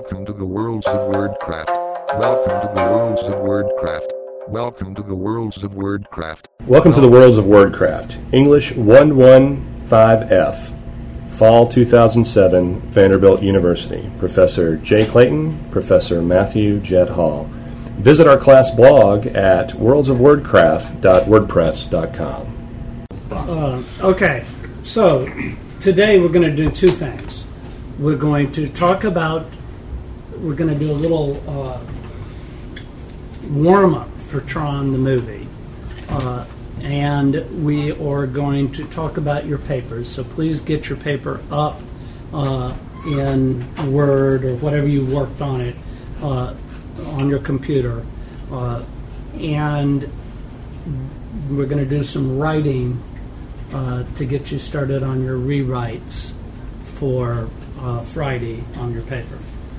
Welcome to the worlds of Wordcraft. Welcome to the worlds of Wordcraft. Welcome to the worlds of Wordcraft. Welcome to the worlds of Wordcraft. English 115F. Fall 2007, Vanderbilt University. Professor Jay Clayton, Professor Matthew Jett Hall. Visit our class blog at worldsofwordcraft.wordpress.com. Okay, so today we're going to do two things. We're going to do a little warm-up for Tron the movie. And we are going to talk about your papers. So please get your paper up in Word or whatever you worked on it on your computer. And we're going to do some writing to get you started on your rewrites for Friday on your paper.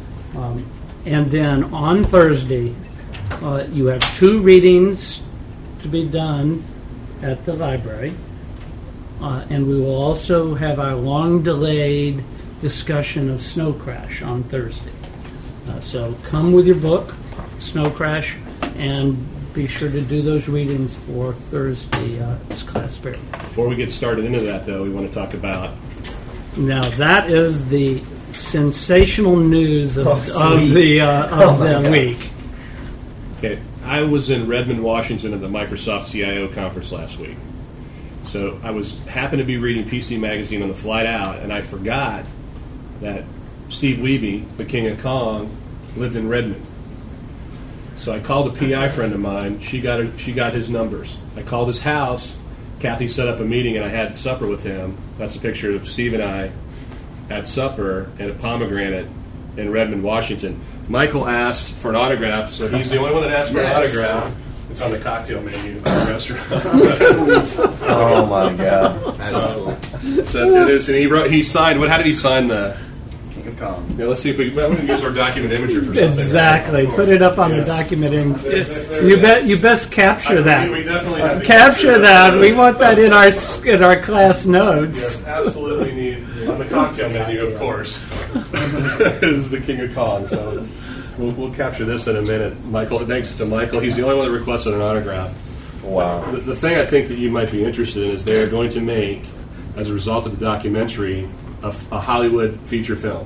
And then on Thursday, you have two readings to be done at the library. And we will also have our long-delayed discussion of Snow Crash on Thursday. So come with your book, Snow Crash, and be sure to do those readings for Thursday's class period. Before we get started into that, though, we want to talk about... Now, that is the sensational news of the week. Okay, I was in Redmond, Washington at the Microsoft CIO conference last week. So I happened to be reading PC Magazine on the flight out, and I forgot that Steve Wiebe, the King of Kong, lived in Redmond. So I called a PI friend of mine. She got his numbers. I called his house. Kathy set up a meeting, and I had supper with him. That's a picture of Steve and I at supper at a Pomegranate in Redmond, Washington. Michael asked for an autograph, so he's the only one that asked for an autograph. It's on the cocktail menu of the restaurant. Oh my God, that's cool. So it is, and he signed. How did he sign the King of Kong? Yeah, let's see if we can use our document imager for something. Exactly. Put it up on the document. You best capture that. We definitely have to capture that. We want that in our class notes. Yes, absolutely need on the cocktail menu, of course. Is the King of Kong. So we'll capture this in a minute. Michael, thanks to Michael. He's the only one that requested an autograph. Wow. The thing I think that you might be interested in is they are going to make, as a result of the documentary, a Hollywood feature film.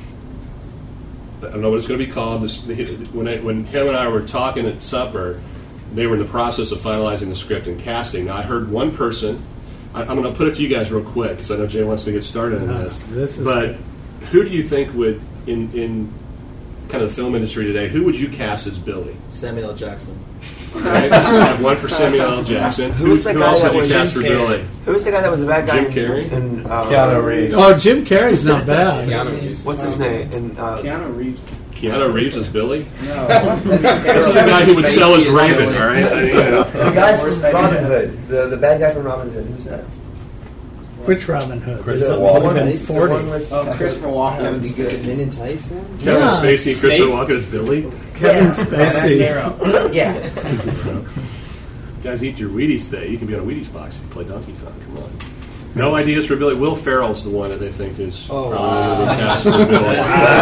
I don't know what it's going to be called. When him and I were talking at supper, they were in the process of finalizing the script and casting. Now, I heard one person. I'm going to put it to you guys real quick because I know Jay wants to get started in this. But who do you think would, in kind of the film industry today, who would you cast as Billy? Samuel L. Jackson. Right? So you have one for Samuel L. Jackson. Who else would you cast for Billy? Who was the guy that was the bad guy? Jim Carrey? Keanu Reeves. Oh, Jim Carrey's not bad. Keanu Reeves. What's his name? Keanu Reeves. Keanu Reeves as Billy? No. This is the guy who would sell his raven, all right? The guy from Robin Hood. The bad guy from Robin Hood. Who's that? Which Robin Hood? Christopher Walken. 40. Christopher Walken. That would be good. Men in Tights one? Kevin Spacey and Christopher Walken as Billy? Kevin Spacey. Yeah. Guys, eat your Wheaties today. You can be on a Wheaties box if you play Donkey Kong. Come on. No ideas for Billy. Will Ferrell's the one that they think is probably the cast for Billy.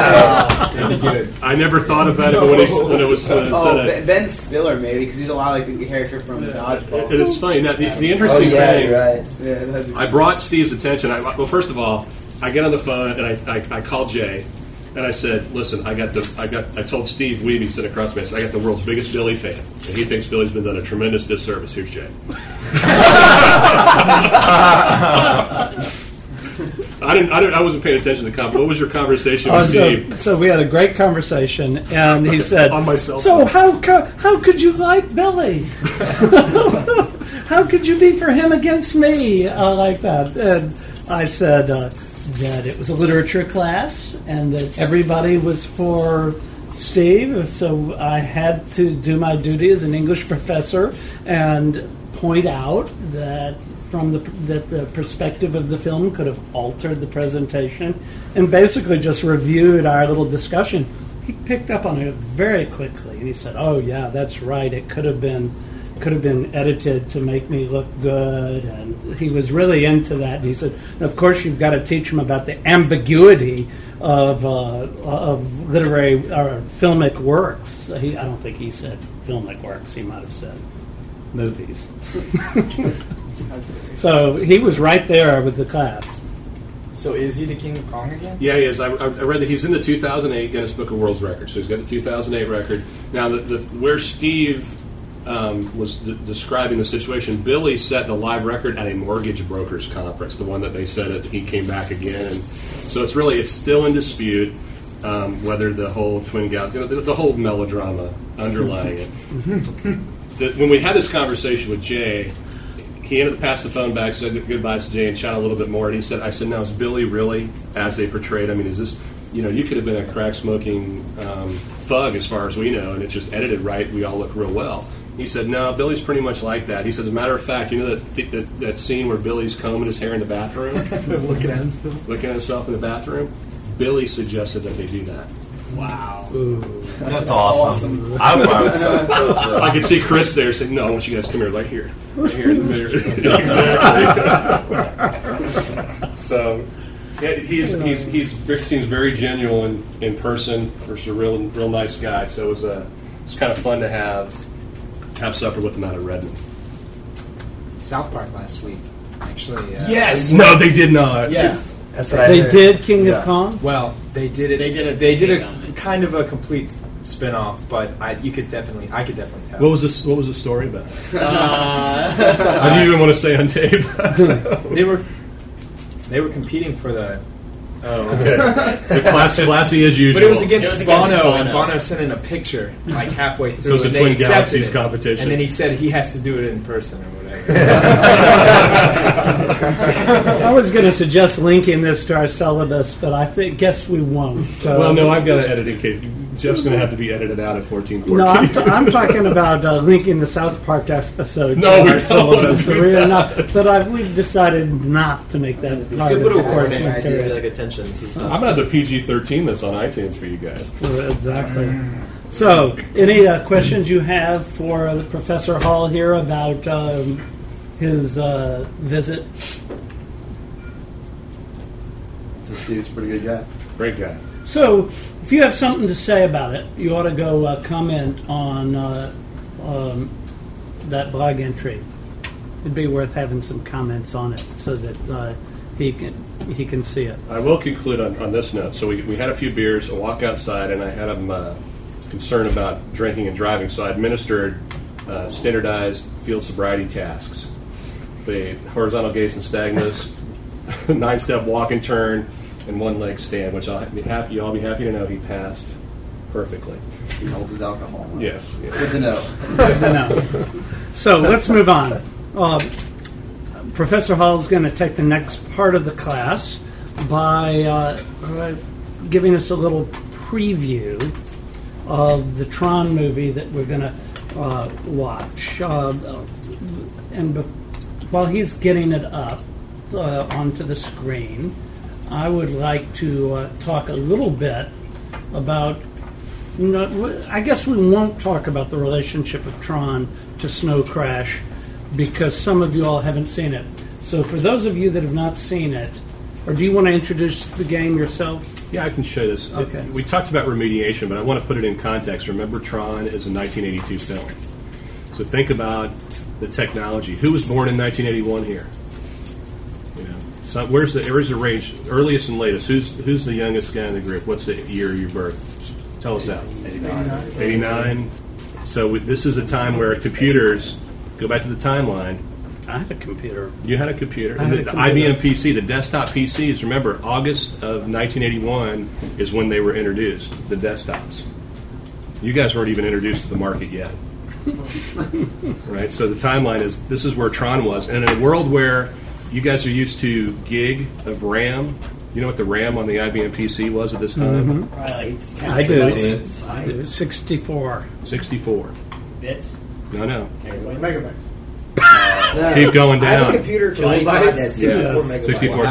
I never thought about it when it was said. Ben Stiller, maybe, because he's a lot like the character from Dodgeball. It is funny. Now, the interesting thing, Right. Yeah, I brought Steve's attention. Well, first of all, I get on the phone and I called Jay. And I said, listen, I told Steve Wiebe sitting across from me, I said, I got the world's biggest Billy fan. And he thinks Billy's been done a tremendous disservice. Here's Jay. I wasn't paying attention to the conversation. What was your conversation with Steve? So we had a great conversation, and he said, on my cell so phone. how could you like Billy? How could you be for him against me like that? And I said, that it was a literature class and that everybody was for Steve, so I had to do my duty as an English professor and point out that that the perspective of the film could have altered the presentation, and basically just reviewed our little discussion. He picked up on it very quickly, and he said, oh yeah, that's right, it could have been could have been edited to make me look good, and he was really into that. And he said, of course, you've got to teach him about the ambiguity of literary or filmic works. I don't think he said filmic works. He might have said movies. So he was right there with the class. So is he the King of Kong again? Yeah, he is. I read that he's in the 2008 Guinness Book of World Records. So he's got the 2008 record. Now, where Steve was describing the situation, Billy set the live record at a mortgage brokers conference, the one that they said that he came back again. And so it's still in dispute whether the whole Twin Galaxy, the whole melodrama underlying it. When we had this conversation with Jay, he ended up passing the phone back, said goodbye to Jay, and chatted a little bit more. And he said, now, is Billy really as they portrayed? I mean, is this, you could have been a crack-smoking thug as far as we know, and it's just edited right. We all look real well. He said, no, Billy's pretty much like that. He said, as a matter of fact, that scene where Billy's combing his hair in the bathroom? Looking at himself in the bathroom? Billy suggested that they do that. Wow. Ooh. That's awesome. I could see Chris there saying, no, I want you guys to come here, right here in the mirror. Exactly. So, yeah, he seems very genuine in person. He's a real nice guy. So it was kind of fun to have supper with him out of Redmond. South Park last week, actually. Yes. No, they did not. Yes. That's right. They did King of Kong? Well, they did it. They did a kind of a complete spin-off, but I could definitely tell. What was the story about? I didn't even want to say on tape. They were competing for the. Oh, okay. The classy as usual. But it was against Bono, and Bono sent in a picture like halfway through. So it was a Twin Galaxies competition. And then he said he has to do it in person or whatever. I was going to suggest linking this to our syllabus, but I guess we won't. Well, no, I've got to edit it. Jeff's going to have to be edited out at 14:14. No, I'm talking about linking the South Park episode. No, we syllabus. We've decided not to make that part of the course material. Like attention. I'm going to have the PG-13 that's on iTunes for you guys. Exactly. So, any questions you have for Professor Hall here about his visit? So Steve's a pretty good guy. Great guy. So, if you have something to say about it, you ought to go comment on that blog entry. It'd be worth having some comments on it so that he can see it. I will conclude on this note. So we had a few beers, a walk outside, and I had him concerned about drinking and driving, so I administered standardized field sobriety tasks. The horizontal gaze and nystagmus, 9-step walk and turn, and 1-leg stand, which you'll all be happy to know he passed perfectly. He holds his alcohol. Yes. Good to know. Good to know. So let's move on. Professor Hall is going to take the next part of the class by giving us a little preview of the Tron movie that we're going to watch. While he's getting it up onto the screen, I would like to talk a little bit about. I guess we won't talk about the relationship of Tron to Snow Crash because some of you all haven't seen it. So for those of you that have not seen it, or do you want to introduce the game yourself? Yeah, I can show this. Okay. We talked about remediation, but I want to put it in context. Remember, Tron is a 1982 film. So think about the technology. Who was born in 1981 here? So where's the range? Earliest and latest. Who's the youngest guy in the group? What's the year of your birth? Tell us that. 89. So this is a time where computers go back to the timeline. I had a computer. You had a computer. I had a the computer. IBM PC, the desktop PCs. Remember, August of 1981 is when they were introduced. The desktops. You guys weren't even introduced to the market yet. Right. So the timeline is this is where Tron was, and in a world where you guys are used to gig of RAM. You know what the RAM on the IBM PC was at this time? Mm-hmm. Right. I do. 64. 64. Bits. No. Megabytes. Keep going I have down. a computer for 95 that's 64 megabytes. 64K, yeah.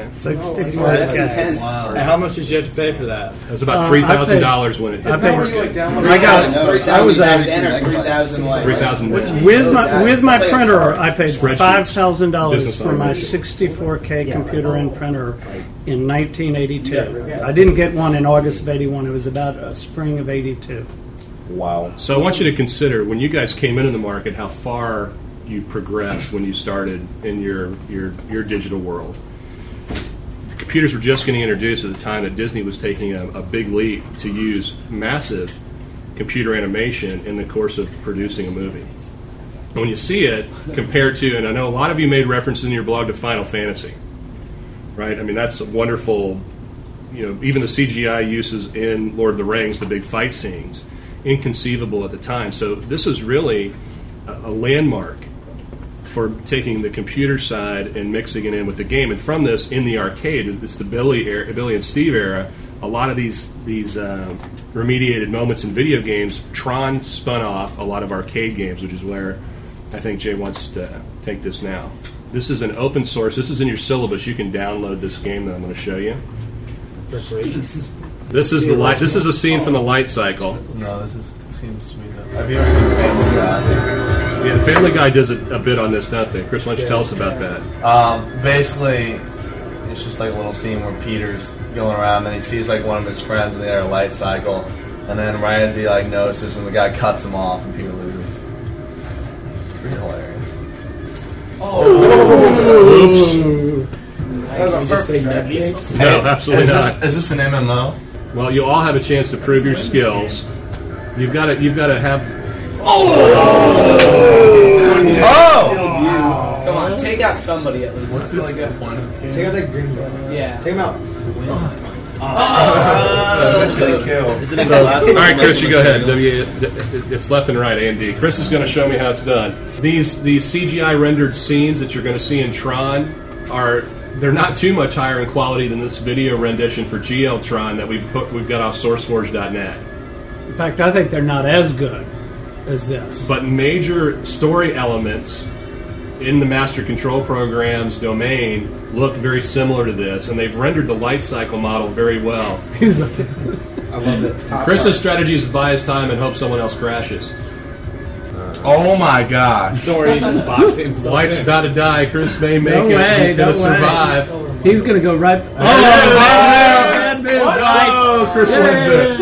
man. 64K. That's intense. Wow. And how much did you have to pay for that? It was about $3,000 when it hit. I paid- Were you like down I got- I was back at- then, or 3,000 like 3,000 With my It's like a printer, car. I paid Spreadsheet. $5,000 Business for my owner. 64K computer and printer in 1982. I didn't get one in August of 81. It was about spring of 82. Wow. So I want you to consider when you guys came into the market how far you progressed when you started in your digital world. Computers were just getting introduced at the time that Disney was taking a big leap to use massive computer animation in the course of producing a movie. And when you see it compared to, and I know a lot of you made references in your blog to Final Fantasy, right? I mean, that's a wonderful, even the CGI uses in Lord of the Rings, the big fight scenes, inconceivable at the time. So this is really a landmark for taking the computer side and mixing it in with the game. And from this, in the arcade, it's the Billy and Steve era, a lot of these remediated moments in video games, Tron spun off a lot of arcade games, which is where I think Jay wants to take this now. This is an open source. This is in your syllabus. You can download this game that I'm going to show you. This is This is a scene from the Light Cycle. No, this seems sweet. Have you ever seen Family Guy? Yeah, Family Guy does a bit on this, don't they? Chris, why don't you tell us about that? Basically, it's just like a little scene where Peter's going around, and he sees like one of his friends in the air light cycle, and then right as he like notices, and the guy cuts him off, and Peter loses. It's pretty hilarious. Oops. Hey, No, absolutely not. Is this an MMO? Well, you all have a chance to prove your skills. You've got to have. Oh! Come on, take out somebody at least. What's this like point of this game? Take out that green guy. Yeah. Take him out. All right, Chris, you go ahead. It's left and right, A and D. Chris is going to show me how it's done. These CGI rendered scenes that you're going to see in Tron they're not too much higher in quality than this video rendition for GL Tron that we've got off SourceForge.net. In fact, I think they're not as good as this. But major story elements in the Master Control Program's domain look very similar to this, and they've rendered the light cycle model very well. I love it. Chris's strategy is to buy his time and hope someone else crashes. Oh my gosh. Don't worry, he's just boxing himself. Light's about to die. Chris may make No it. way, He's going to no way. survive. He's going to go right. Oh, Chris wins it.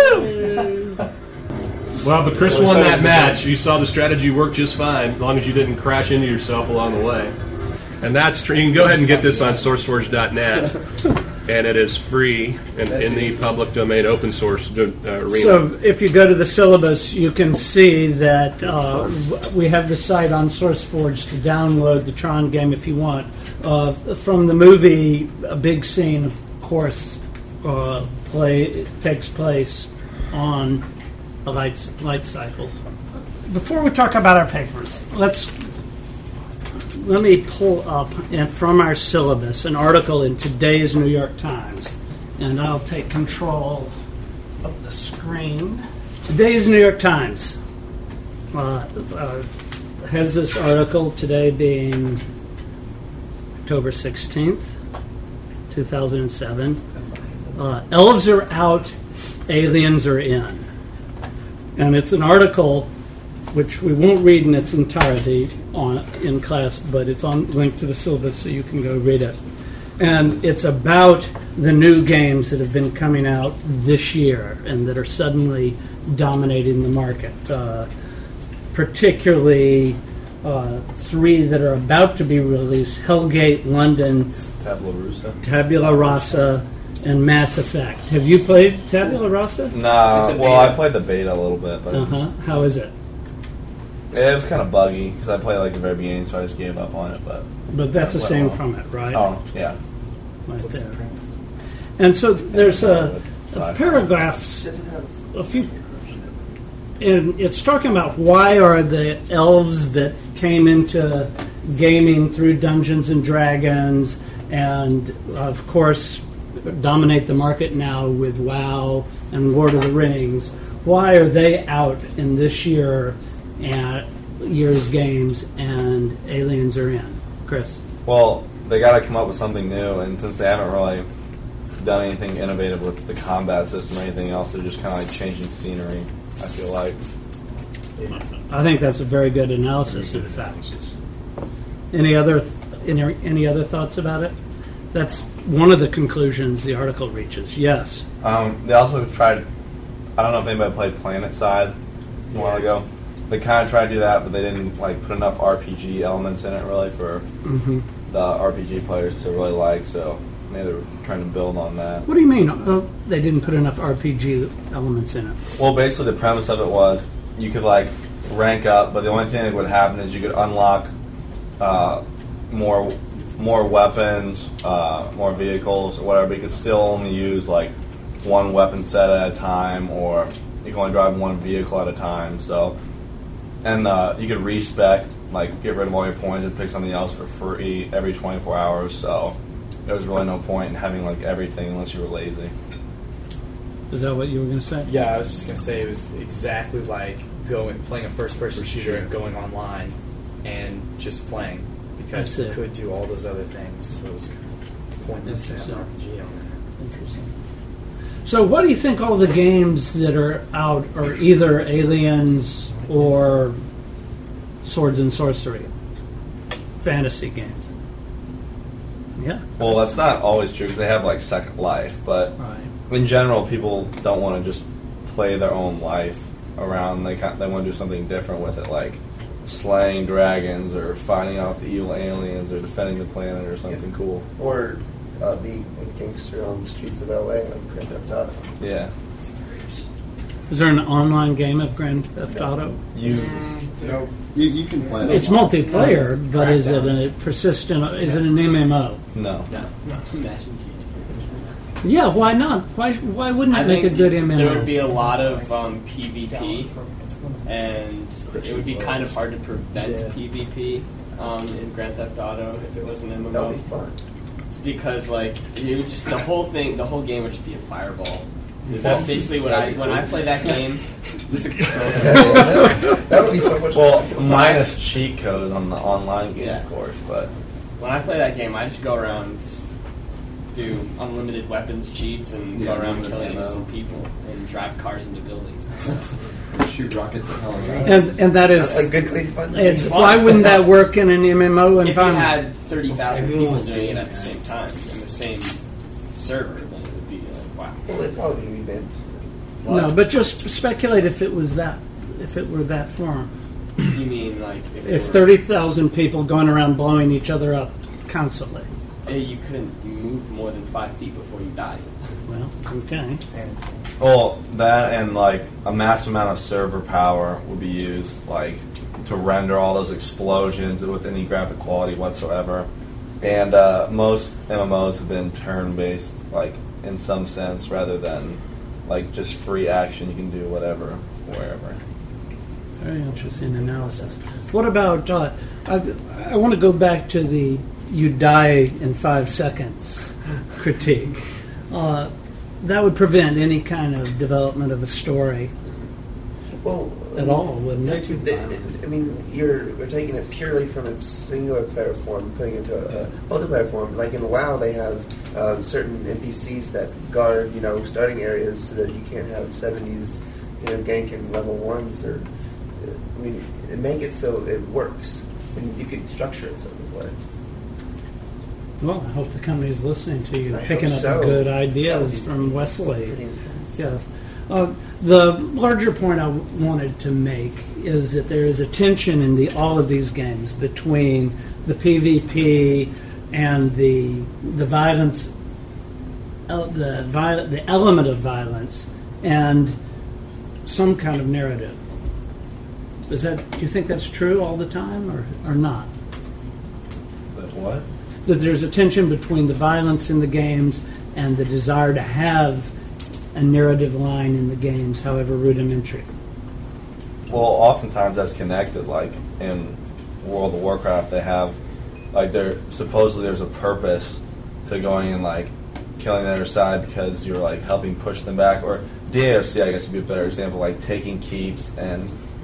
Well, but Chris won that match. You saw the strategy work just fine, as long as you didn't crash into yourself along the way. And that's true. You can go ahead and get this on SourceForge.net, and it is free and in the public domain, open source arena. So if you go to the syllabus, you can see that we have the site on SourceForge to download the Tron game if you want. From the movie, a big scene, of course, takes place on the light cycles. Before we talk about our papers, let me pull up from our syllabus an article in today's New York Times, and I'll take control of the screen. Today's New York Times has this article today being October 16th, 2007. Elves are out, aliens are in. And it's an article which we won't read in its entirety in class, but it's linked to the syllabus so you can go read it. And it's about the new games that have been coming out this year and that are suddenly dominating the market. Particularly 3 that are about to be released: Hellgate, London, Tabula Rasa, and Mass Effect. Have you played Tabula Rasa? Nah, well, I played the beta a little bit, but How is it? it was kind of buggy because I played like the very beginning, so I just gave up on it. But that's the same from it, right? Oh, yeah. Right there. And so there's a paragraphs, a few, and it's talking about why are the elves that came into gaming through Dungeons and Dragons and, of course, dominate the market now with WoW and Lord of the Rings, why are they out in this year's games and aliens are in? Chris? Well, they got to come up with something new, and since they haven't really done anything innovative with the combat system or anything else, they're just kind of like changing scenery, I feel like. I think that's a very good analysis, in fact. Any other thoughts about it? That's one of the conclusions the article reaches. Yes. They also tried. I don't know if anybody played PlanetSide a while ago. They kind of tried to do that, but they didn't like put enough RPG elements in it really for the RPG players to really like. So maybe they were trying to build on that. What do you mean they didn't put enough RPG elements in it? Well, basically the premise of it was you could like rank up, but the only thing that would happen is you could unlock more weapons, more vehicles, or whatever. But you could still only use like one weapon set at a time, or you can only drive one vehicle at a time. So, and you could respec, like get rid of all your points and pick something else for free every 24 hours. So there was really no point in having like everything unless you were lazy. Is that what you were going to say? Yeah, I was just going to say it was exactly like playing a first-person shooter and going online and just playing, because you could do all those other things. So it was pointless to have an RPG on there. Interesting. So what do you think all the games that are out are either Aliens or Swords and Sorcery? Fantasy games. Yeah. Well, that's not always true because they have like Second Life, but in general, people don't want to just play their own life around. They want to do something different with it, like slaying dragons or fighting off the evil aliens or defending the planet or something cool. Or be a gangster on the streets of LA like Grand Theft Auto. Yeah. Is there an online game of Grand Theft Auto? You can play it. It's multiplayer, but is it a persistent? Is it an MMO? No. Yeah, why not? Why wouldn't it make a good MMO? There would be a lot of PvP, and it would be kind of hard to prevent PvP in Grand Theft Auto if it was an MMO. That would be fun. Because like it would just the whole game would just be a fireball. That's basically what when I play that game. That would be so much fun. Well, minus cheat code on the online game, of course, but when I play that game, I just go around, do unlimited weapons cheats, and go around killing innocent people and drive cars into buildings. Shoot rockets at hell. And that is like good clean fun. Why wouldn't that work in an MMO environment? If you had 30,000 people doing it at the same time in the same server, then it would be like wow. Well, it'd probably be bent. No, but just speculate if it were that form. You mean like if 30,000 people going around blowing each other up constantly? You couldn't move more than 5 feet before you died. Well, okay. Well, that and like a massive amount of server power would be used, like to render all those explosions with any graphic quality whatsoever. And most MMOs have been turn-based, like in some sense, rather than like just free action. You can do whatever, wherever. Very interesting analysis. What about? I want to go back to the "you die in 5 seconds" critique. That would prevent any kind of development of a story at all, wouldn't it? I mean, we're taking it purely from its singular player form, putting it into a multiplayer form. Like in WoW, they have certain NPCs that guard, starting areas so that you can't have 70s, ganking level 1s. Or, I mean, make it so it works, and you could structure it so it would work. Well, I hope the company's listening to you, I picking up hope so. good ideas from Wesley. Pretty intense. Yes. The larger point I wanted to make is that there is a tension in all of these games between the PvP and the violence, the element of violence, and some kind of narrative. Do you think that's true all the time, or not? But what? That there's a tension between the violence in the games and the desire to have a narrative line in the games, however rudimentary. Well, oftentimes that's connected. Like in World of Warcraft, they have like supposedly there's a purpose to going and like killing the other side because you're like helping push them back. Or DAFC, I guess, would be a better example, like taking keeps and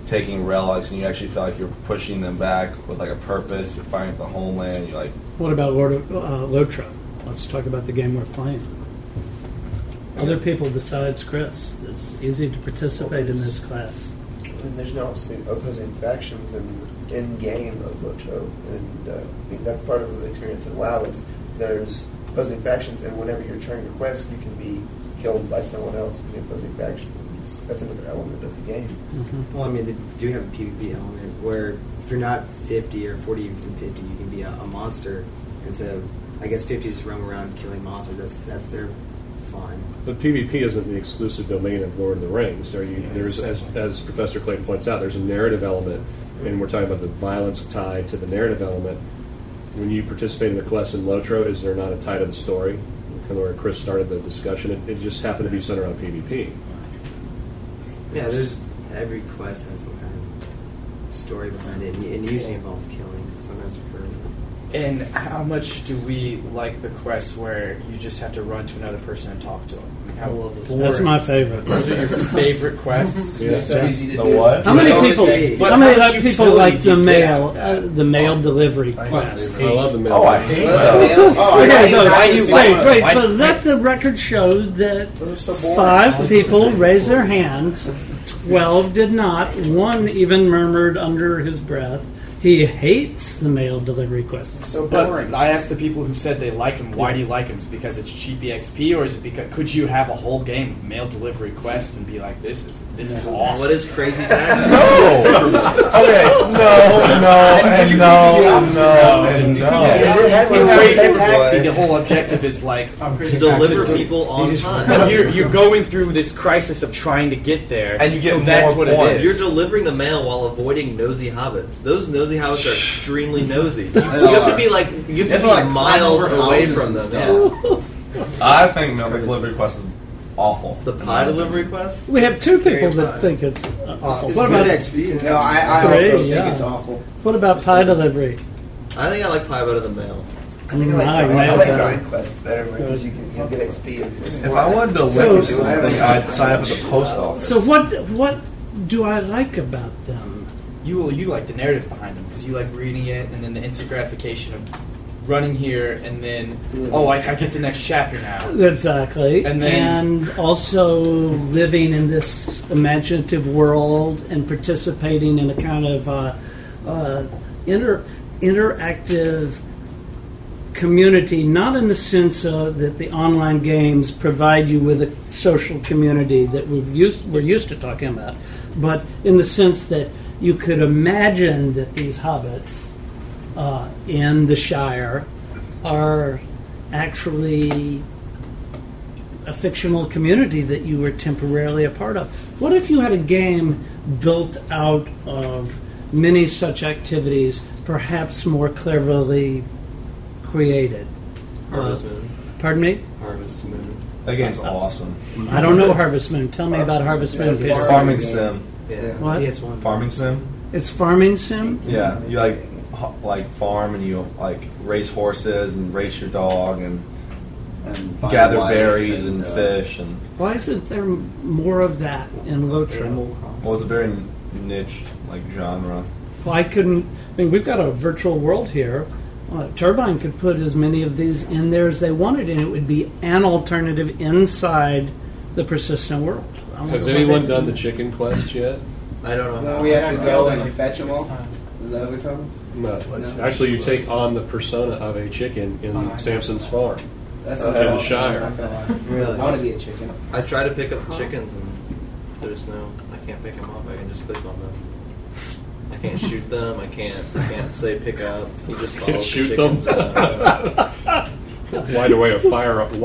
taking relics, and you actually feel like you're pushing them back with like a purpose. You're fighting for the homeland. You're like, What about Lotro? Let's talk about the game we're playing. Other people besides Chris. It's easy to participate in this class. And there's no opposing factions in game of Lotro, and I think that's part of the experience in WoW. Is there's opposing factions, and whenever you're trying to quest, you can be killed by someone else in the opposing faction. That's another element of the game. Mm-hmm. Well, I mean, they do have a PvP element where if you're not 50 or 40 from 50, you can be a monster. And so, I guess 50 is roam around killing monsters. That's their fun. But PvP isn't the exclusive domain of Lord of the Rings. There's, as Professor Clayton points out, there's a narrative element, and we're talking about the violence tied to the narrative element. When you participate in the quest in Lotro, is there not a tie to the story? Kind of where Chris started the discussion. It just happened to be centered on PvP. Yeah, every quest has some kind of story behind it, and it usually involves killing. Sometimes recurring. And how much do we like the quests where you just have to run to another person and talk to them? I mean, how That's my favorite. Those are your favorite quests? Yeah. So easy to the do. what? How many people? But How many how much people utility like do the you get out mail? of that? The mail delivery quest. I love the mail. Oh, I hate Mail? those. Okay, no, why do you like wait. why- But let the record show that Those are so boring. 5 people raised their hands, 12 did not, 1 even murmured under his breath. He hates the mail delivery quest. So boring. But I asked the people who said they like them, why do you like them? Is it because it's cheap EXP, or is it because could you have a whole game of mail delivery quests and be like, this is awesome? What is Crazy Taxi? Okay, In Crazy Taxi, the whole objective is like To deliver people on time. And you're going through this crisis of trying to get there, And you get so that's more what points. it is. You're delivering the mail while avoiding nosy hobbits. Those nosy hobbits are extremely nosy. You have to be miles away from them. Yeah. I think mail delivery quest is awful. The pie delivery quest? We have 2 people that think it's awful. What about XP. No, I Great, also yeah. think it's awful. What about pie delivery? I think I like pie better than mail. I think I mail like better. grind quests better because you can get XP. And it's If more I wanted to So- deliver something, I'd sign up at the post office. So what do I like about them? You like the narrative behind them because you like reading it, and then the instant gratification of running here, and then I get the next chapter now. Exactly. And also living in this imaginative world and participating in a kind of interactive community, not in the sense that the online games provide you with a social community that we're used to talking about, but in the sense that you could imagine that these hobbits in the Shire are actually a fictional community that you were temporarily a part of. What if you had a game built out of many such activities, perhaps more cleverly created? Harvest Moon. Pardon me? Harvest Moon. That game's awesome. I don't know Harvest Moon. Tell me about Harvest Moon. It's Peter. farming sim. Yeah. What? PS1. Farming sim? It's farming sim? Yeah, you like farm, and you like race horses and race your dog and find gather life berries and fish, and Why isn't there more of that in Lotro? well, it's a very niche like genre. Well, I mean, we've got a virtual world here. Turbine could put as many of these in there as they wanted, and it would be an alternative inside the persistent world. Has anyone done the chicken quest yet? I don't know. We have to go and fetch them all. Is that what we're talking No. Actually, you take on the persona of a chicken in Samson's farm. That's In the Shire. Really? I want to be a chicken. I try to pick up the chickens and I can't pick them up. I can just click on them. I can't shoot them. I can't say pick up. You just follow Can't the shoot them? chickens around. Wide array of firearms.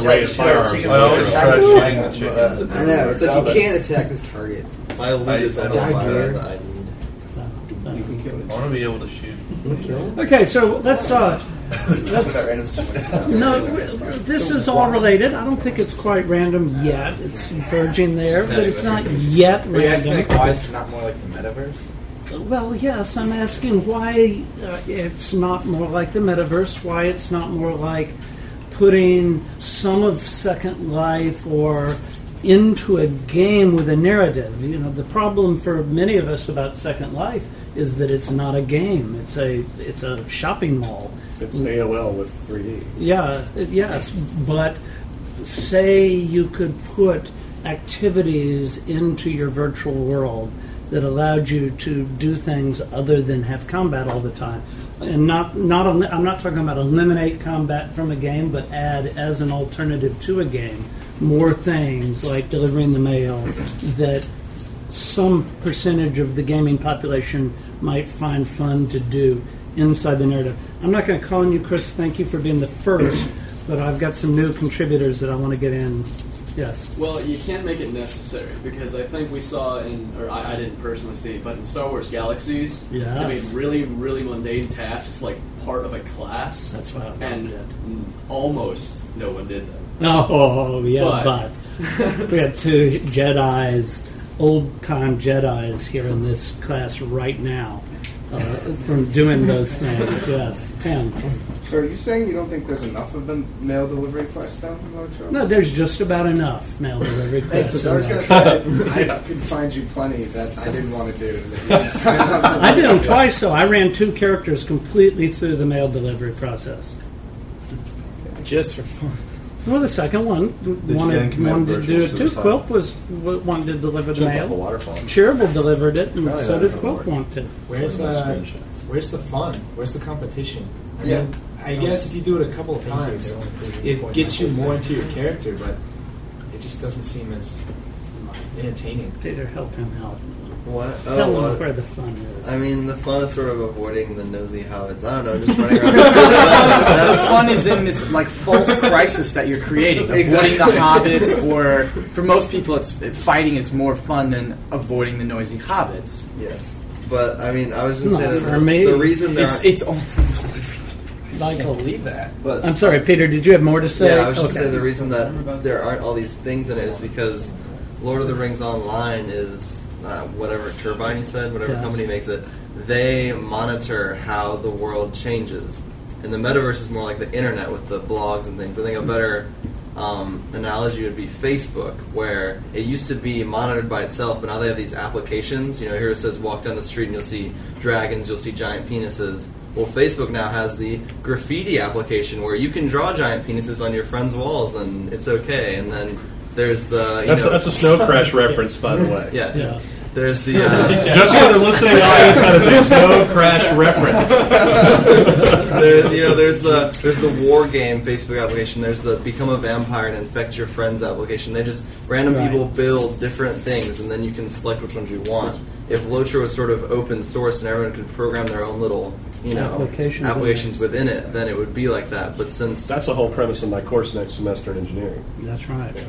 I know. It's like you can't attack this target. My loot is the fire that I need. I want to be able to shoot. Okay, so let's random stuff. no, this is all related. I don't think it's quite random yet. It's verging there, but it's not yet Are you asking random. why it's not more like the metaverse? Well, yes, I'm asking why it's not more like the metaverse, why it's not more like putting some of Second Life or into a game with a narrative. You know, the problem for many of us about Second Life is that it's not a game. It's a shopping mall. It's AOL with 3D. Yeah, yes, but say you could put activities into your virtual world that allowed you to do things other than have combat all the time. And I'm not talking about eliminate combat from a game, but add as an alternative to a game more things like delivering the mail that some percentage of the gaming population might find fun to do inside the narrative. I'm not going to call on you, Chris. Thank you for being the first, but I've got some new contributors that I want to get in. Yes. Well, you can't make it necessary because I think we saw I didn't personally see, but in Star Wars Galaxies, they made really, really mundane tasks like part of a class. That's what I and almost no one did them. Oh, yeah, but we had two Jedis, old-time Jedis here in this class right now from doing those things, yes. Tim. So are you saying you don't think there's enough of the mail delivery quests down in Lotro? No, there's just about enough mail delivery quests. I was going to say, I could find you plenty that I didn't want to do. I did them twice, so I ran 2 characters completely through the mail delivery process. Just for fun. Well, the second one wanted to do it too. Quilp wanted to deliver the mail. Cheerable delivered it, and so did Quilp want to. Where's the fun? Where's the competition? I mean, I guess if you do it a couple of times, it gets you more into your character, but it just doesn't seem as entertaining. Peter, help him out. What? Tell him where the fun is. I mean, the fun is sort of avoiding the nosy hobbits. I don't know, just running around. The fun is in this like false crisis that you're creating, avoiding the hobbits, or for most people, fighting is more fun than avoiding the noisy hobbits. Yes, but I mean, I was just saying that me, the reason it's all. I can't believe that. But I'm sorry, Peter. Did you have more to say? Yeah, I was just saying the reason that there aren't all these things in it is because Lord of the Rings Online is. Whatever Turbine you said, whatever company makes it, they monitor how the world changes. And the metaverse is more like the internet with the blogs and things. I think a better analogy would be Facebook, where it used to be monitored by itself, but now they have these applications. You know, here it says walk down the street and you'll see dragons, you'll see giant penises. Well, Facebook now has the graffiti application where you can draw giant penises on your friends' walls and it's okay. And then there's the... That's a Snow Crash reference, by the way. Yes. Yes. There's the... Just for the listening audience, that is a Snow Crash reference. There's the War Game Facebook application. There's the Become a Vampire and Infect Your Friends application. They just... Random people build different things, and then you can select which ones you want. If Lotro was sort of open source and everyone could program their own little... applications within it, then it would be like that. But since that's the whole premise of my course next semester in engineering. That's right. Yeah.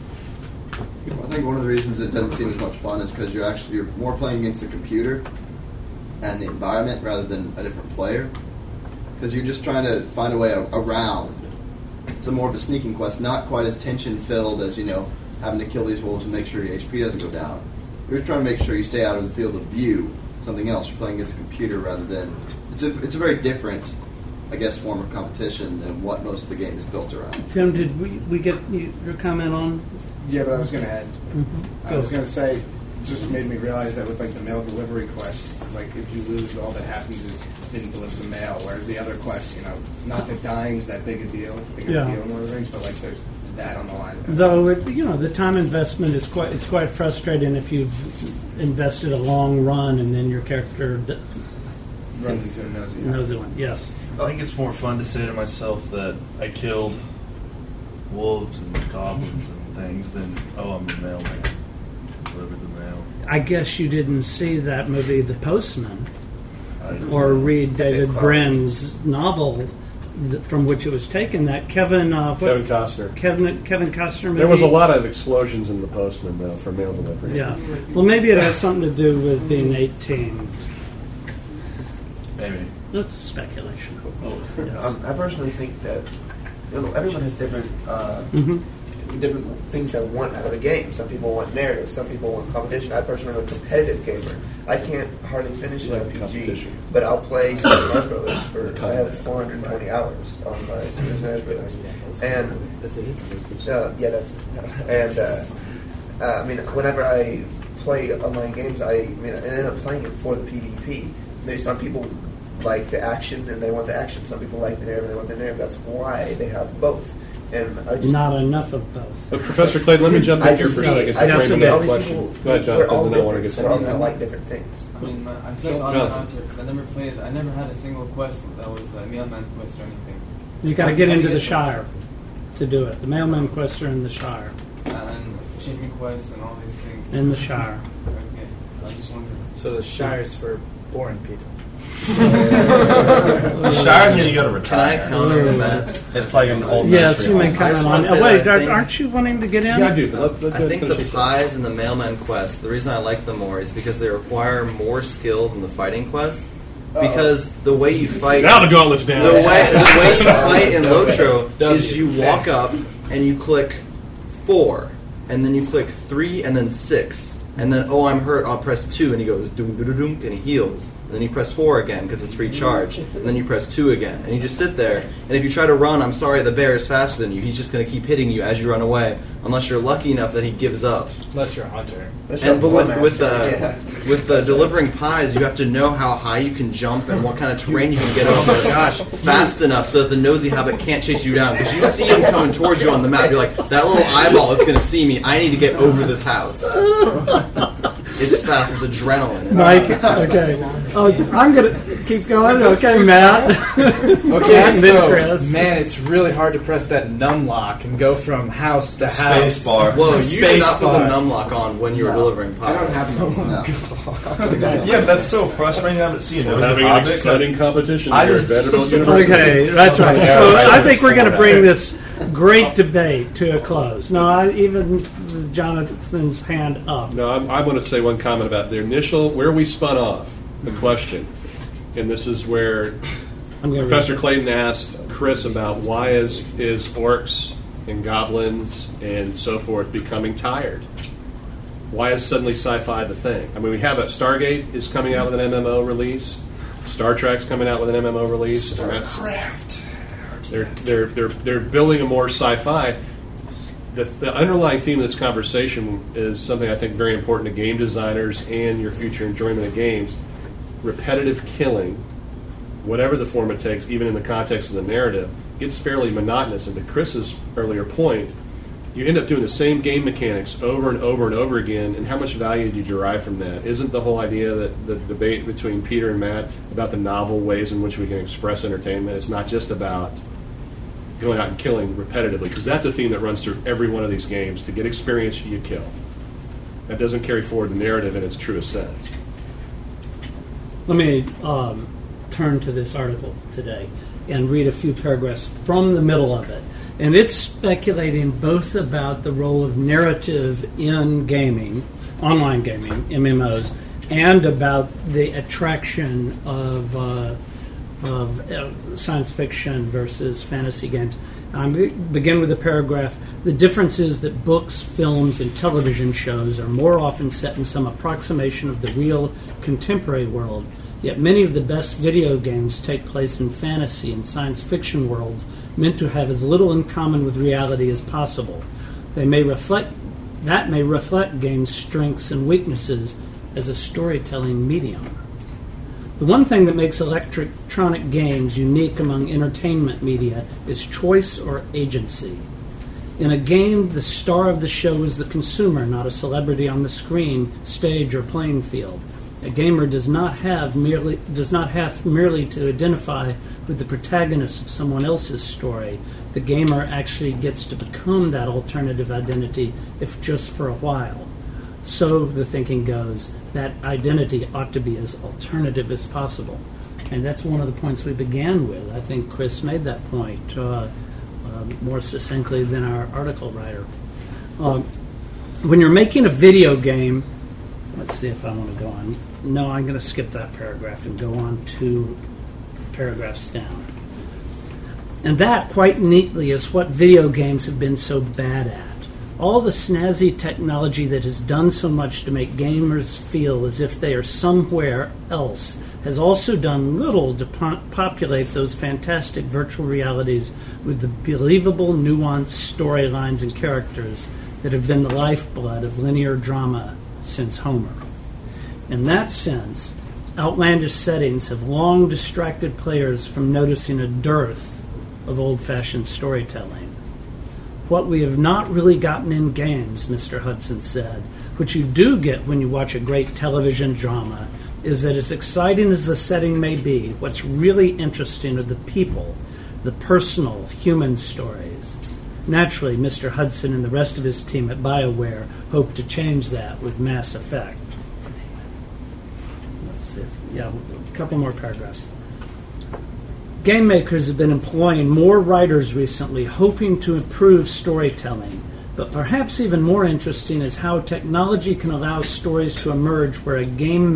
I think one of the reasons it doesn't seem as much fun is because you're more playing against the computer and the environment rather than a different player. Because you're just trying to find a way around. It's more of a sneaking quest, not quite as tension filled as having to kill these wolves and make sure your HP doesn't go down. You're just trying to make sure you stay out of the field of view. Something else. You're playing against a computer rather than. It's a very different, I guess, form of competition than what most of the game is built around. Tim, did we get your comment on? Yeah, but I was going to add. Mm-hmm. I was going to say, just made me realize that with like the mail delivery quest, like if you lose, all that happens is didn't deliver the mail. Whereas the other quests, not that dying's that big a deal, in Lord of the Rings, but like there's that on the line. Though the time investment is quite frustrating if you've invested a long run and then your character runs into a nosy one. Yes. I think it's more fun to say to myself that I killed wolves and goblins and things than, I'm the mailman. Delivered the mail. I guess you didn't see that movie, The Postman, or read David Brenn's novel from which it was taken. That Kevin Costner. Kevin Costner movie. There was a lot of explosions in The Postman, though, for mail delivery. Yeah. Well, maybe it has something to do with being 18. Maybe. That's speculation. Yes. I personally think that everyone has different different things they want out of a game. Some people want narrative. Some people want competition. I personally am a competitive gamer. I can't hardly finish an RPG, but I'll play Super Smash Brothers for. I have 420 hours on my Super Smash Brothers, and that's it. And I mean, whenever I play online games, I end up playing it for the PvP. Maybe some people like the action and they want the action. Some people like the narrative and they want the narrative. That's why they have both. And I just, not enough of both. Professor Clayton, let me jump in here for a second. I just see all these question. people. Go ahead, Jonathan. Then I want to get We're all something. gonna like different things. I mean, I feel odd out here because I never had a single quest that was a mailman quest or anything. You got to get into the Shire to do it. The mailman quests are in the Shire. And chicken quests and all these things. In the Shire. Okay, I just wondered. So the Shire's for boring people. Shire's when you go to retire. Can I counter that? It's like an old Yes, nursery you may home. comment on it. Wait, aren't you wanting to get in? Yeah, I do. I think the pies and the mailman quests, the reason I like them more is because they require more skill than the fighting quests. Because the way you fight... Now the gauntlet's down. The way you fight in Lotro is you walk up and you click 4, and then you click 3 and then 6. And then, oh, I'm hurt, I'll press 2, and he goes, doom, doom, doom, and he heals. And then you press 4 again, because it's recharged. And then you press 2 again. And you just sit there. And if you try to run, I'm sorry, the bear is faster than you. He's just going to keep hitting you as you run away, unless you're lucky enough that he gives up. Unless you're a hunter. But with the delivering pies, you have to know how high you can jump and what kind of terrain you can get over fast enough so that the nosy hobbit can't chase you down. Because you see him coming towards you on the map. You're like, that little eyeball is going to see me. I need to get over this house. It's fast. It's adrenaline. Mike, okay. Oh, I'm going to keep going. Okay, Matt. Okay, so, Chris. Man, it's really hard to press that num lock and go from house to house. Space bar. Whoa, you did not put the num lock on when you were delivering pies. I don't have num lock. Yeah, that's so frustrating. I haven't seen it. We're having an exciting competition here at Vanderbilt University. Okay, that's right. So I think we're going to bring this great debate to a close. No, even Jonathan's hand up. No, I want to say one comment about the initial, where we spun off, the question. And this is where Professor Clayton asked Chris about why is orcs and goblins and so forth becoming tired? Why is suddenly sci-fi the thing? I mean, we have Stargate is coming out with an MMO release. Star Trek's coming out with an MMO release. StarCraft. They're building a more sci-fi. The underlying theme of this conversation is something I think very important to game designers and your future enjoyment of games. Repetitive killing, whatever the form it takes, even in the context of the narrative, gets fairly monotonous. And to Chris's earlier point, you end up doing the same game mechanics over and over and over again, and how much value do you derive from that? Isn't the whole idea that the debate between Peter and Matt about the novel ways in which we can express entertainment, it's not just about going out and killing repetitively, because that's a theme that runs through every one of these games. To get experience, you kill. That doesn't carry forward the narrative in its truest sense. Let me turn to this article today and read a few paragraphs from the middle of it. And it's speculating both about the role of narrative in gaming, online gaming, MMOs, and about the attraction of science fiction versus fantasy games. I'm going to begin with a paragraph. The difference is that books, films, and television shows are more often set in some approximation of the real contemporary world, yet many of the best video games take place in fantasy and science fiction worlds meant to have as little in common with reality as possible. That may reflect games' strengths and weaknesses as a storytelling medium. The one thing that makes electronic games unique among entertainment media is choice or agency. In a game, the star of the show is the consumer, not a celebrity on the screen, stage, or playing field. A gamer does not have merely to identify with the protagonist of someone else's story. The gamer actually gets to become that alternative identity, if just for a while. So, the thinking goes, that identity ought to be as alternative as possible. And that's one of the points we began with. I think Chris made that point more succinctly than our article writer. When you're making a video game, let's see if I want to go on. No, I'm going to skip that paragraph and go on 2 paragraphs down. And that, quite neatly, is what video games have been so bad at. All the snazzy technology that has done so much to make gamers feel as if they are somewhere else has also done little to populate those fantastic virtual realities with the believable, nuanced storylines and characters that have been the lifeblood of linear drama since Homer. In that sense, outlandish settings have long distracted players from noticing a dearth of old-fashioned storytelling. What we have not really gotten in games, Mr. Hudson said, which you do get when you watch a great television drama, is that as exciting as the setting may be, what's really interesting are the people, the personal, human stories. Naturally, Mr. Hudson and the rest of his team at BioWare hope to change that with Mass Effect. Let's see. Yeah, a couple more paragraphs. Game makers have been employing more writers recently, hoping to improve storytelling. But perhaps even more interesting is how technology can allow stories to emerge where games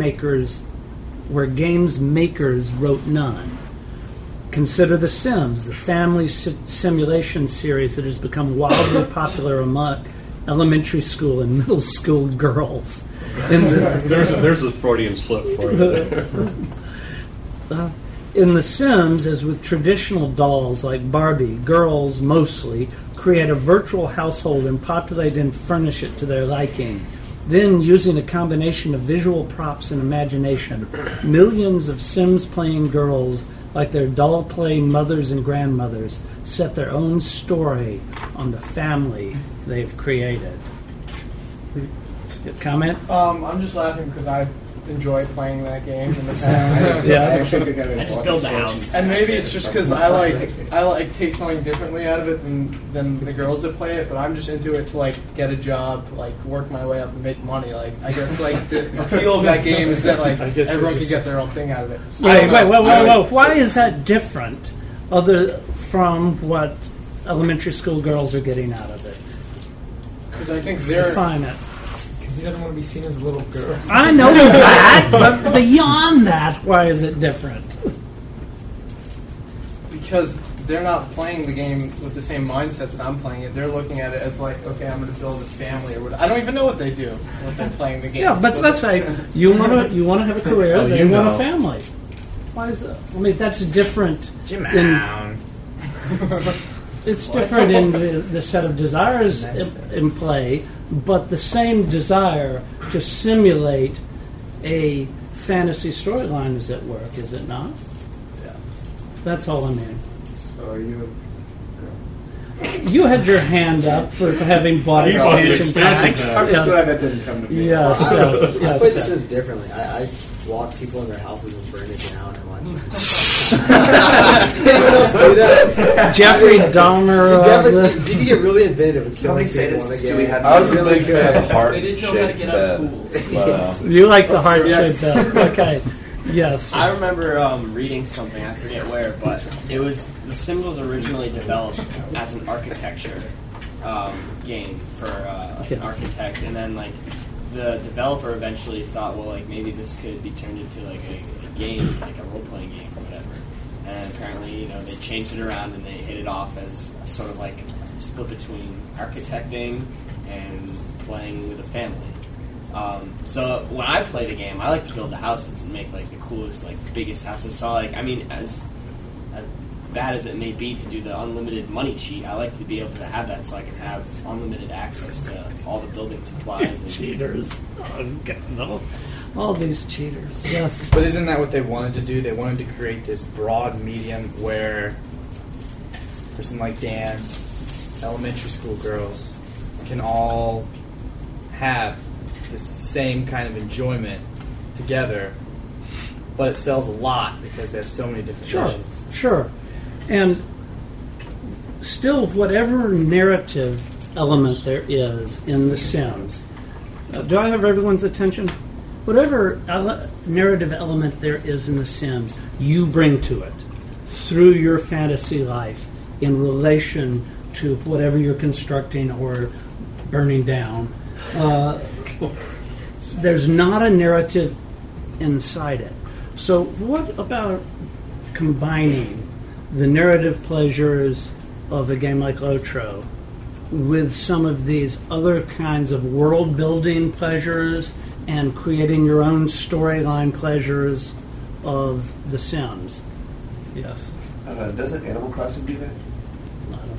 makers wrote none. Consider The Sims, the family simulation series that has become wildly popular among elementary school and middle school girls. There's a Freudian slip for you there. In The Sims, as with traditional dolls like Barbie, girls mostly create a virtual household and populate and furnish it to their liking. Then, using a combination of visual props and imagination, millions of Sims-playing girls, like their doll-playing mothers and grandmothers, set their own story on the family they've created. Comment? I'm just laughing because I enjoy playing that game in the past. Yeah. I just build the house. And maybe it's just because I like take something differently out of it than the girls that play it, but I'm just into it to like get a job, like work my way up and make money. Like I guess like the appeal of that game is that like everyone can get their own thing out of it. So Wait. Why is that different other from what elementary school girls are getting out of it? Because I think they're Define it. He doesn't want to be seen as a little girl. I know that, but beyond that, why is it different? Because they're not playing the game with the same mindset that I'm playing it. They're looking at it as like, okay, I'm going to build a family, or what. I don't even know what they do when they're playing the game. Yeah, but let's say you want to have a career, they want a family. Why is that? I mean, that's different. Jim It's different in the set of desires in play, but the same desire to simulate a fantasy storyline is at work, is it not? Yeah. That's all I mean. So are you You had your hand up for having bought expansion packs. I'm just glad that didn't come to me. Yes. I play The Sims differently. I walk people in their houses and burn it down and watch them. Anyone else do that? Jeffrey Dahmer. You can get really inventive with killing people. I was a big fan of heart. They didn't know how to get out of pools. You like the heart-shaped bed. Okay. Yes. I remember reading something, I forget where, but it was The Sims was originally developed as an architecture game for an architect, and then like the developer eventually thought, well, like maybe this could be turned into like a game, like a role-playing game or whatever. And apparently, they changed it around and they hit it off as sort of like a split between architecting and playing with a family. So when I play the game, I like to build the houses and make like the coolest, like biggest houses. So like, I mean, as bad as it may be to do the unlimited money cheat, I like to be able to have that so I can have unlimited access to all the building supplies. And cheaters. Oh, all these cheaters. Yes. But isn't that what they wanted to do? They wanted to create this broad medium where a person like Dan, elementary school girls, can all have this same kind of enjoyment together, but it sells a lot because they have so many different missions. Sure. And still, whatever narrative element there is in The Sims, do I have everyone's attention? Whatever narrative element there is in The Sims, you bring to it through your fantasy life in relation to whatever you're constructing or burning down. There's not a narrative inside it. So what about combining the narrative pleasures of a game like Lotro with some of these other kinds of world-building pleasures and creating your own storyline pleasures of The Sims? Yes. Doesn't Animal Crossing do that?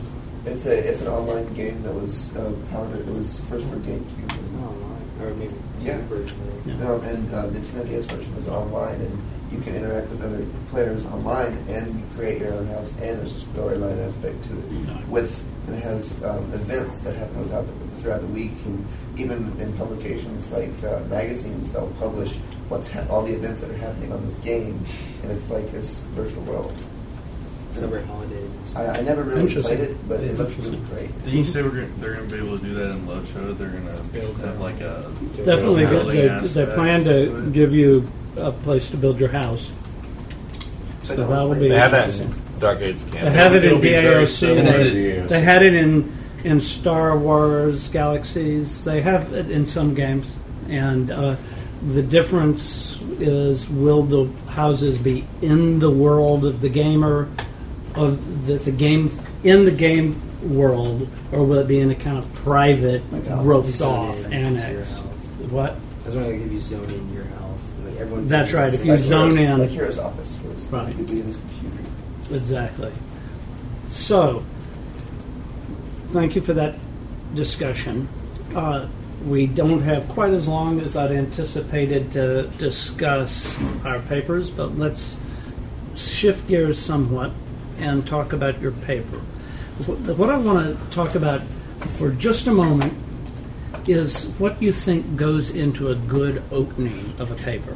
It's an online game that was powered. It was first for GameCube. Online, or maybe Yeah. version. And Nintendo DS version was online, and you can interact with other players online, and you create your own house, and there's a storyline aspect to it. And it has events that happen throughout the week, and even in publications like magazines, they'll publish all the events that are happening on this game, and it's like this virtual world. Celebrate holidays. I never really played it, but it looks really great. Did you say they're going to be able to do that in Locho? They're going to have like a definitely. They plan to give you a place to build your house. So that will be. They have that in Dark Ages Campaign. They have it in DAOC. They had it in Star Wars Galaxies. They have it in some games, and the difference is: will the houses be in the world of the gamer, of the game in the game world, or will it be in a kind of private, roped off annex? What? I was wondering if you zone in your house. Like everyone. That's right. If you zone in, like Hero's office was right. You could be in his computer. Exactly. So, thank you for that discussion. We don't have quite as long as I'd anticipated to discuss our papers, but let's shift gears somewhat and talk about your paper. What I want to talk about for just a moment is what you think goes into a good opening of a paper.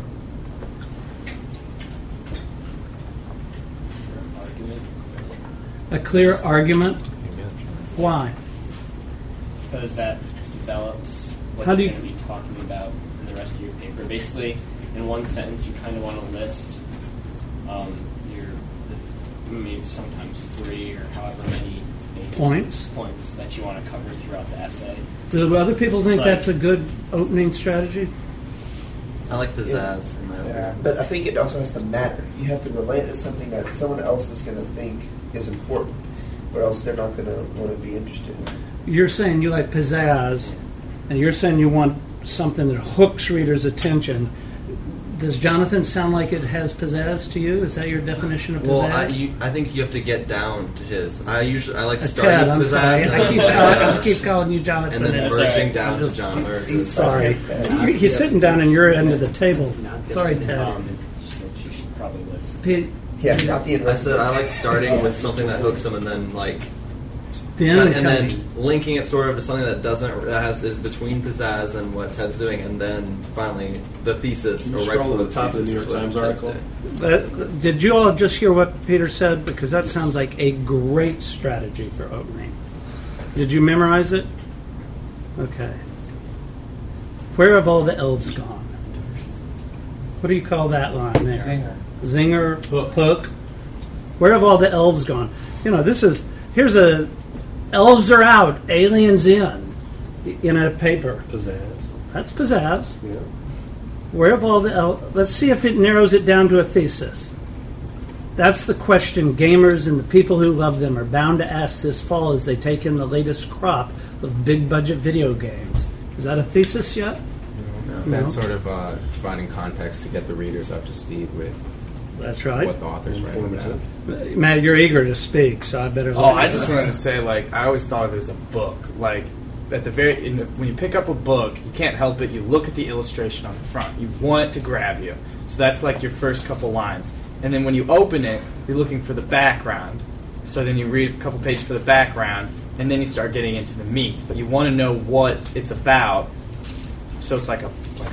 A clear argument? Why? Because that develops what How do you're you- going to be talking about in the rest of your paper. Basically, in one sentence, you kind of want to list maybe sometimes 3 or however many Points that you want to cover throughout the essay. Do other people think Like- that's a good opening strategy? I like pizzazz in my Yeah, but I think it also has to matter. You have to relate it to something that someone else is going to think is important, or else they're not going to want to be interested in it. You're saying you like pizzazz, and you're saying you want something that hooks readers' attention. Does Jonathan sound like it has pizzazz to you? Is that your definition of pizzazz? Well, I think you have to get down to his. I like Ted, starting I'm with sorry. pizzazz. I keep calling you Jonathan. And then merging down to I'm John Lurch. He's sorry. He's sitting down in your end of the table. Sorry, Ted. You should probably list. Pete, Yeah, not the I said I like starting with something that hooks them, and then then linking it sort of to something that is between pizzazz and what Ted's doing, and then finally the thesis, or right before the top of the New York Times article. Did you all just hear what Peter said? Because that sounds like a great strategy for opening. Did you memorize it? Okay. Where have all the elves gone? What do you call that line there? Zinger. Hook. Where have all the elves gone? You know, here's a elves are out, aliens in a paper. Pizzazz. That's pizzazz. Yeah. Where have all the elves? Let's see if it narrows it down to a thesis. That's the question gamers and the people who love them are bound to ask this fall as they take in the latest crop of big budget video games. Is that a thesis yet? No. No. That's sort of providing context to get the readers up to speed with That's right. what the author's writing about. Matt, you're eager to speak, so I better. Oh, I just wanted to say, I always thought of it as a book. At the when you pick up a book, you can't help it. You look at the illustration on the front. You want it to grab you. So that's like your first couple lines. And then when you open it, you're looking for the background. So then you read a couple pages for the background, and then you start getting into the meat. But you want to know what it's about. So it's like a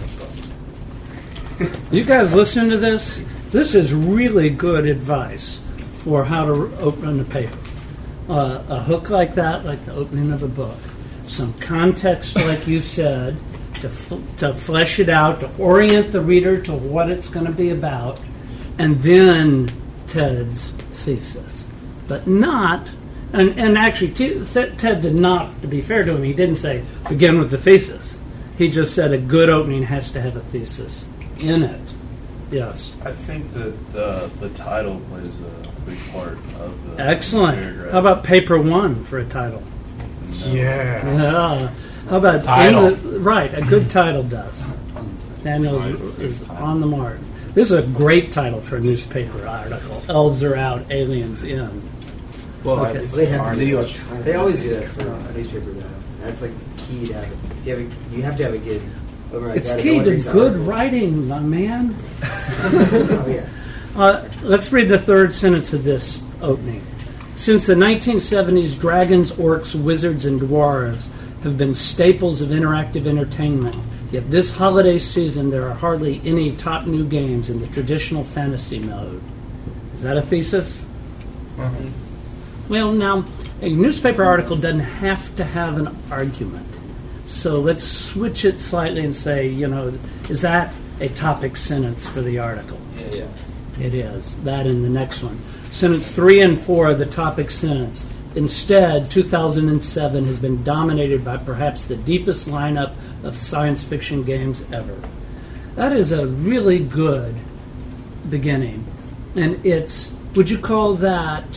book. You guys listen to this? This is really good advice for how to open a paper. A hook like that, like the opening of a book. Some context, like you said, to flesh it out, to orient the reader to what it's going to be about, and then Ted's thesis. But not, and actually Ted did not, to be fair to him, he didn't say begin with the thesis. He just said a good opening has to have a thesis in it. Yes. I think that the title plays a big part of the Excellent. paragraph. How about paper one for a title? No. Yeah. How about Title. Right, a good title does. Daniel is on the mark. This is a great title for a newspaper article. Elves are out, aliens in. Well, Okay. they have The to. New York Times. They always do that for a newspaper, though. That's like key to have it. You have to have a good. Like It's that. key No one to reads good that. writing, my man. Oh, yeah. Let's read the third sentence of this opening. Since the 1970s, dragons, orcs, wizards, and dwarves have been staples of interactive entertainment. Yet this holiday season, there are hardly any top new games in the traditional fantasy mode. Is that a thesis? Mm-hmm. Well, now, a newspaper article doesn't have to have an argument. So let's switch it slightly and say, is that a topic sentence for the article? Yeah. It is. That and the next one. Sentence 3 and 4 are the topic sentence. Instead, 2007 has been dominated by perhaps the deepest lineup of science fiction games ever. That is a really good beginning. And would you call that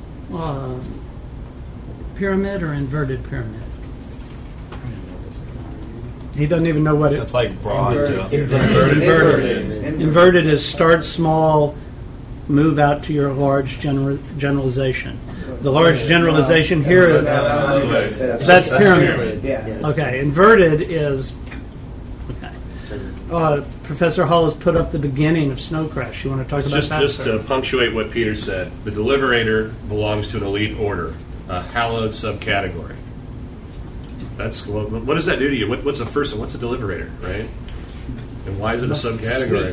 pyramid or inverted pyramid? He doesn't even know what it is. It's like broad. Inverted is start small, move out to your large generalization. The large generalization here, that's pyramid. Okay, inverted is... Okay. Professor Hall has put up the beginning of Snow Crash. You want to talk about that? Just to punctuate what Peter said, the Deliberator belongs to an elite order, a hallowed subcategory. What does that do to you? What's the first one? What's a Deliberator, right? And why is it a subcategory?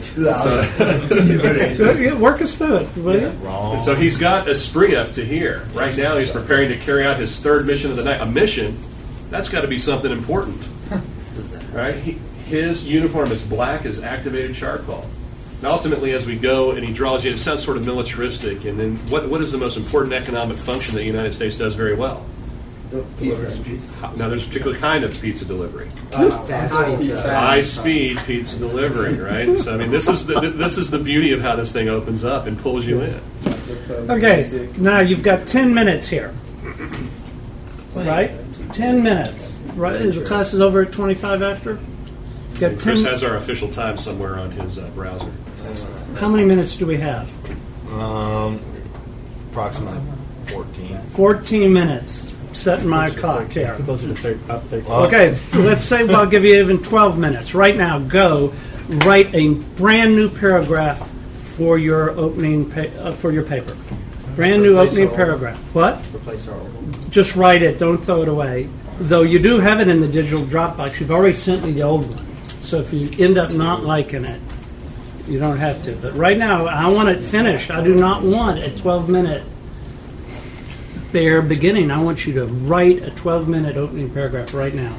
So, work us through it, will you? And so he's got a spree up to here. Right now he's preparing to carry out his third mission of the night. A mission, that's got to be something important. Right? His uniform is black as activated charcoal. And ultimately, as we go and he draws you, it sounds sort of militaristic. And then what is the most important economic function that the United States does very well? Pizza. Now, there's a particular kind of pizza delivery. Fast High-speed pizza delivery, right? So, I mean, this is the beauty of how this thing opens up and pulls you in. Okay, now you've got 10 minutes here. Right? 10 minutes. Right? Is the class is over at 25 after? Got Chris 10. has our official time somewhere on his browser. How many minutes do we have? Approximately 14. 14 minutes. Setting my clock here. Closer to 13. Okay, let's say I'll give you even 12 minutes. Right now, go write a brand new paragraph for your opening for your paper. Brand new opening paragraph. What? Replace our old one. Just write it. Don't throw it away. Though you do have it in the digital Dropbox. You've already sent me the old one. So if you end up not liking it, you don't have to. But right now, I want it finished. I do not want a 12-minute bare beginning. I want you to write a 12-minute opening paragraph right now.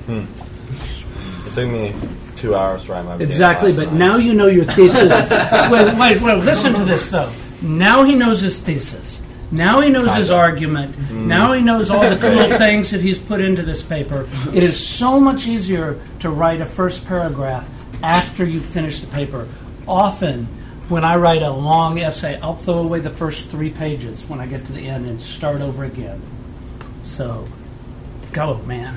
It took me 2 hours to write my beginning Exactly, last but night. now you know your thesis. wait, listen to this, though. Now he knows his thesis. Now he knows his argument. Now he knows all the cool things that he's put into this paper. It is so much easier to write a first paragraph after you finish the paper. Often, when I write a long essay, I'll throw away the first 3 pages when I get to the end and start over again. So, go, man.